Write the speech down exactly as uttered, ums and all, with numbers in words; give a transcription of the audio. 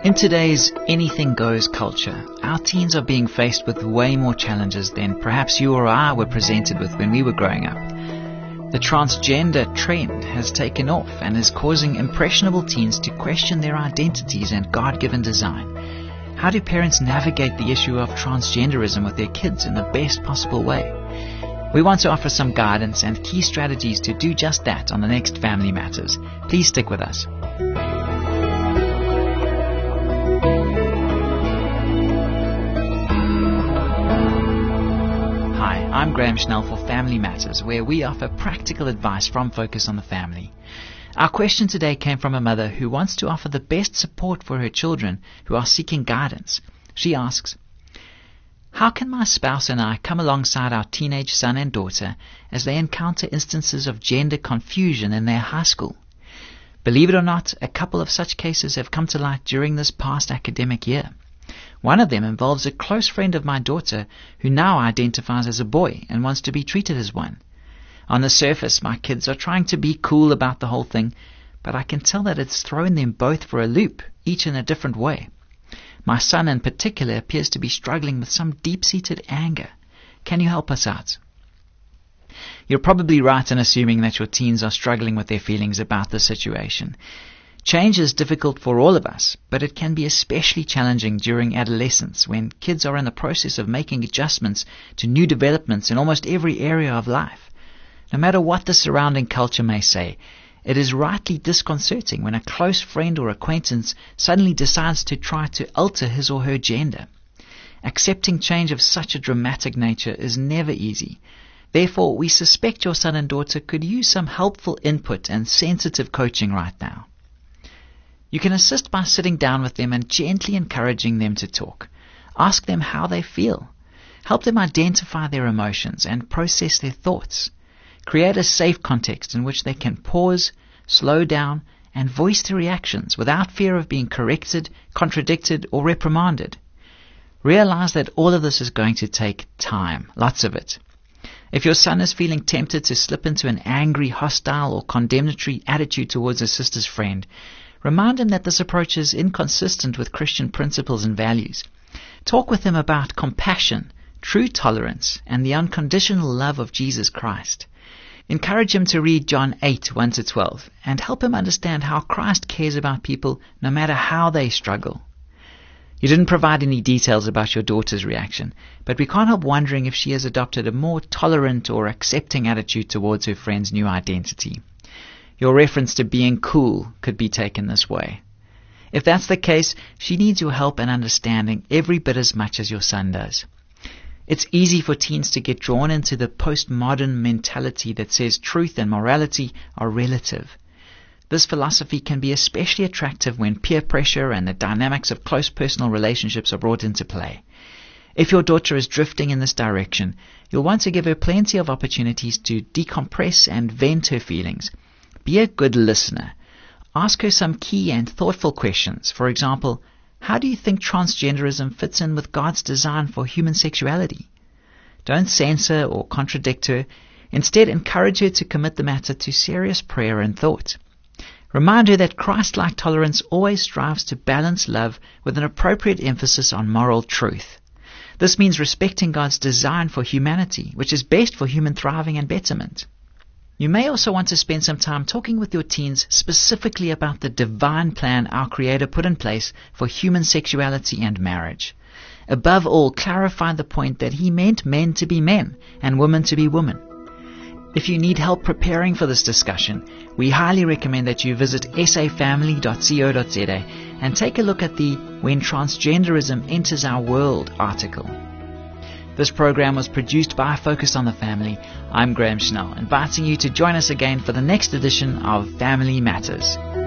In today's anything goes culture, our teens are being faced with way more challenges than perhaps you or I were presented with when we were growing up. The transgender trend has taken off and is causing impressionable teens to question their identities and God-given design. How do parents navigate the issue of transgenderism with their kids in the best possible way? We want to offer some guidance and key strategies to do just that on the next Family Matters. Please stick with us. Hi, I'm Graham Schnell for Family Matters, where we offer practical advice from Focus on the Family. Our question today came from a mother who wants to offer the best support for her children who are seeking guidance. She asks, how can my spouse and I come alongside our teenage son and daughter as they encounter instances of gender confusion in their high school? Believe it or not, a couple of such cases have come to light during this past academic year. One of them involves a close friend of my daughter who now identifies as a boy and wants to be treated as one. On the surface, my kids are trying to be cool about the whole thing, but I can tell that it's thrown them both for a loop, each in a different way. My son in particular appears to be struggling with some deep-seated anger. Can you help us out? You're probably right in assuming that your teens are struggling with their feelings about the situation. Change is difficult for all of us, but it can be especially challenging during adolescence when kids are in the process of making adjustments to new developments in almost every area of life. No matter what the surrounding culture may say, it is rightly disconcerting when a close friend or acquaintance suddenly decides to try to alter his or her gender. Accepting change of such a dramatic nature is never easy. Therefore, we suspect your son and daughter could use some helpful input and sensitive coaching right now. You can assist by sitting down with them and gently encouraging them to talk. Ask them how they feel. Help them identify their emotions and process their thoughts. Create a safe context in which they can pause, slow down, and voice their reactions without fear of being corrected, contradicted, or reprimanded. Realize that all of this is going to take time, lots of it. If your son is feeling tempted to slip into an angry, hostile, or condemnatory attitude towards a sister's friend, remind him that this approach is inconsistent with Christian principles and values. Talk with him about compassion, true tolerance, and the unconditional love of Jesus Christ. Encourage him to read John eight, one to twelve, and help him understand how Christ cares about people no matter how they struggle. You didn't provide any details about your daughter's reaction, but we can't help wondering if she has adopted a more tolerant or accepting attitude towards her friend's new identity. Your reference to being cool could be taken this way. If that's the case, she needs your help and understanding every bit as much as your son does. It's easy for teens to get drawn into the postmodern mentality that says truth and morality are relative. This philosophy can be especially attractive when peer pressure and the dynamics of close personal relationships are brought into play. If your daughter is drifting in this direction, you'll want to give her plenty of opportunities to decompress and vent her feelings. Be a good listener. Ask her some key and thoughtful questions. For example, how do you think transgenderism fits in with God's design for human sexuality? Don't censor or contradict her. Instead, encourage her to commit the matter to serious prayer and thought. Remind her that Christ-like tolerance always strives to balance love with an appropriate emphasis on moral truth. This means respecting God's design for humanity, which is best for human thriving and betterment. You may also want to spend some time talking with your teens specifically about the divine plan our Creator put in place for human sexuality and marriage. Above all, clarify the point that He meant men to be men and women to be women. If you need help preparing for this discussion, we highly recommend that you visit s a family dot co dot z a and take a look at the When Transgenderism Enters Our World article. This program was produced by Focus on the Family. I'm Graham Schnell, inviting you to join us again for the next edition of Family Matters.